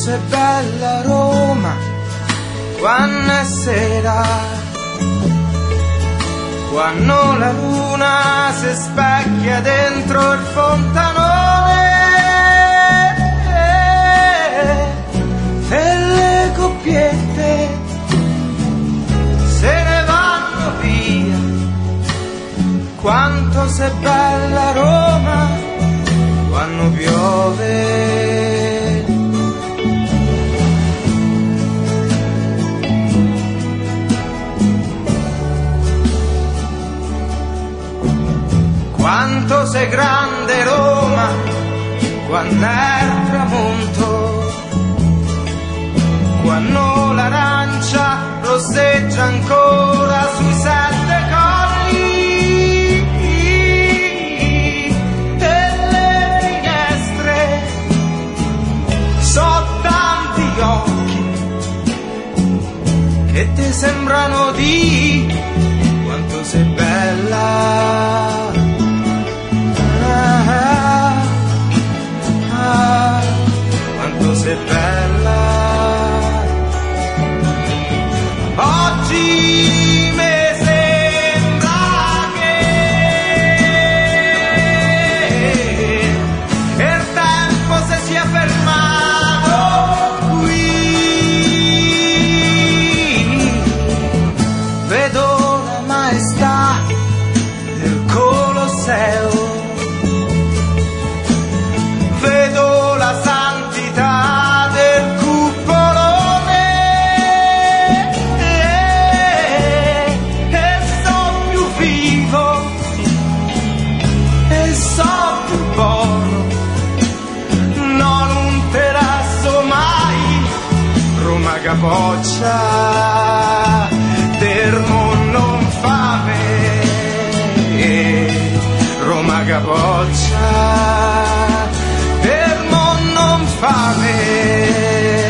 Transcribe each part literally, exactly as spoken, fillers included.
sei bella Roma, quando è sera, quando la luna si specchia dentro il fontanone e le coppiette se ne vanno via. Quanto sei bella Roma quando piove. Quanto sei grande Roma quando è il tramonto, quando l'arancia rosseggia ancora sui sette colli e le finestre so tanti occhi che ti sembrano di quanto sei bella. Quanto sei bella. Oggi mi sembra che il tempo si sia fermato qui. Vedo la maestà del Colosseo, vedo la santità del cupolone e so più vivo e so più buono. No, non te lasso mai Roma capoccia, termo non fame Roma capoccia, fame.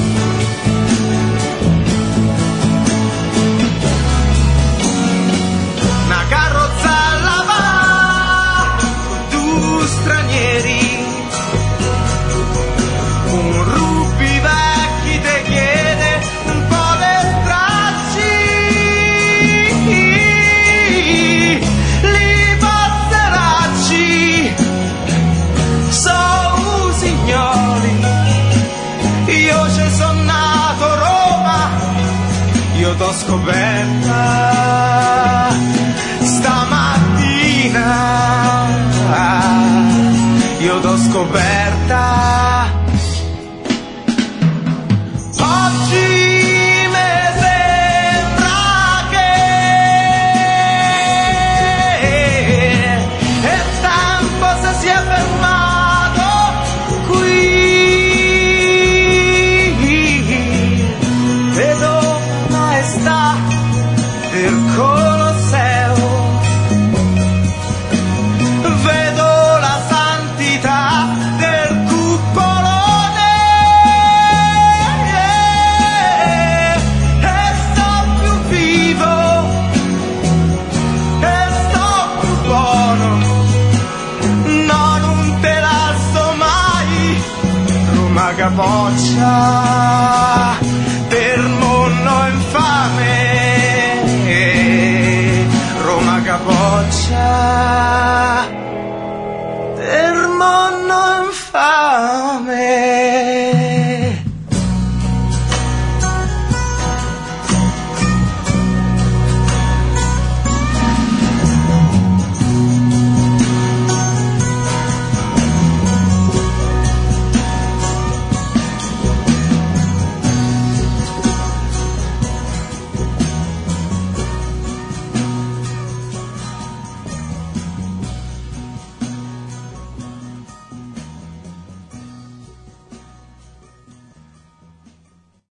Una carrozza alla va, due stranieri, un rubi vecchi te chiede un po' le stracci, li passeracci, so signori. Io ci sono nato Roma, io t'ho scoperta stamattina, io t'ho scoperta. Oggi mi sembra che il tempo si sia fermato qui. Del Colosseo, vedo la santità del cupolone e sto più vivo e sto più buono. No, non te lasso mai Roma capoccia, per mondo infame